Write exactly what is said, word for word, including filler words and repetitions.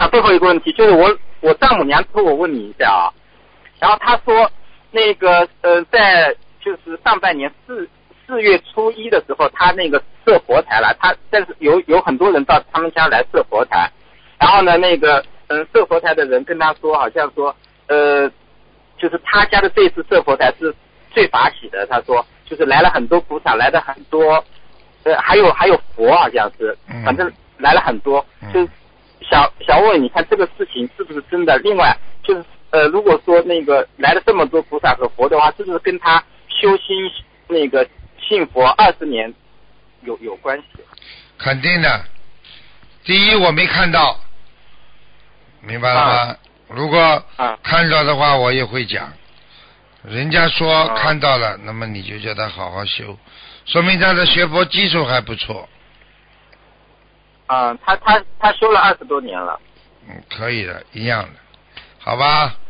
最后一个问题就是我我丈母娘托我问你一下啊，然后她说那个呃在就是上半年四四月初一的时候，她那个设佛台了，她但是有有很多人到他们家来设佛台，然后呢那个嗯设佛台的人跟她说，好像说呃就是他家的这次设佛台是最法喜的，他说就是来了很多菩萨，来的很多呃还有还有佛好像是，反正来了很多，就是想想问你看这个事情是不是真的？另外就是呃，如果说那个来了这么多菩萨和佛的话，是不是跟他修心那个信佛二十年有有关系？ 肯定的。第一，我没看到，明白了吗？啊、如果看到的话，我也会讲。人家说看到了，啊、那么你就叫他好好修，说明他的学佛基础还不错。 嗯，他他他修了二十多年了。 嗯，可以的，一样的，好吧。